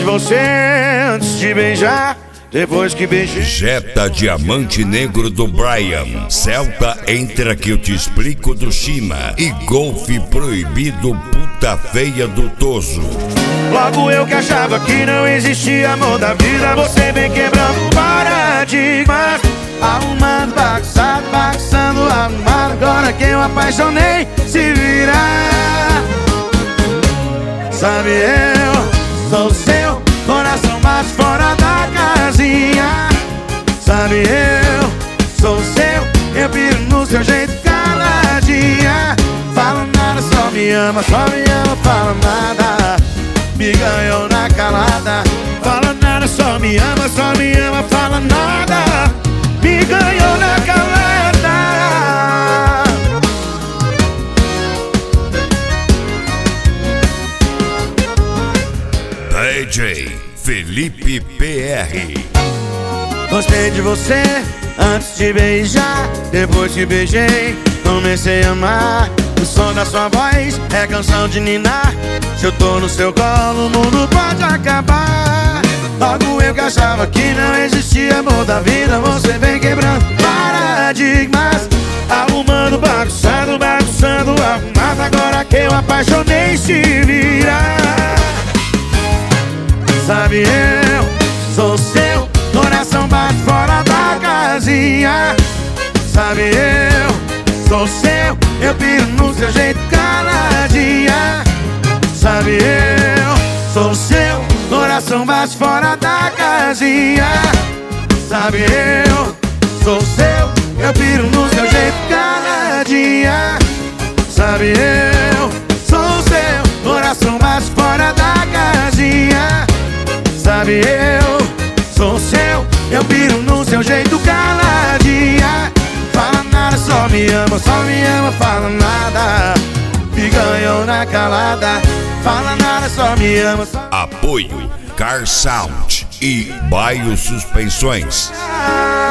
você antes de beijar, depois que beijei. Jetta Diamante Negro do Brian, Celta Entra que eu te explico do China e Golfe Proibido Puta Feia do Toso. Logo eu que achava que não existia amor da vida, você vem quebrando paradigmas, arrumando, bagunçado, bagunçando, arrumado. Agora que eu apaixonei, se virar. Sabe, eu sou seu, coração bate fora da casinha. Sabe, eu sou seu, eu piro no seu jeito caladinha. Fala nada, só me ama, fala nada. Me ganhou na calada. Fala nada, só me ama, fala nada. Me ganhou na calada. DJ Felipe PR. Gostei de você antes de beijar, depois que beijei, comecei a amar. O som da sua voz é canção de ninar. Se eu tô no seu colo, o mundo pode acabar. Logo eu que achava que não existia amor da vida, você vem quebrando paradigmas, arrumando, bagunçando, bagunçando, arrumado. Agora que eu apaixonei, se virar. Sabe, eu sou seu, coração bate fora da casinha. Sabe, eu sou seu, eu piro no seu jeito caladinha. Sabe, eu sou seu, coração bate fora da casinha. Sabe, eu sou seu, eu piro no seu jeito caladinha. Sabe, eu sou seu, coração bate fora da casinha. Sabe, eu sou seu, eu piro no seu jeito caladinha. Fala nada, só me ama, fala nada. Me ganhou na calada. Fala nada, só me ama. Apoio Car Sound e Baio Suspensões.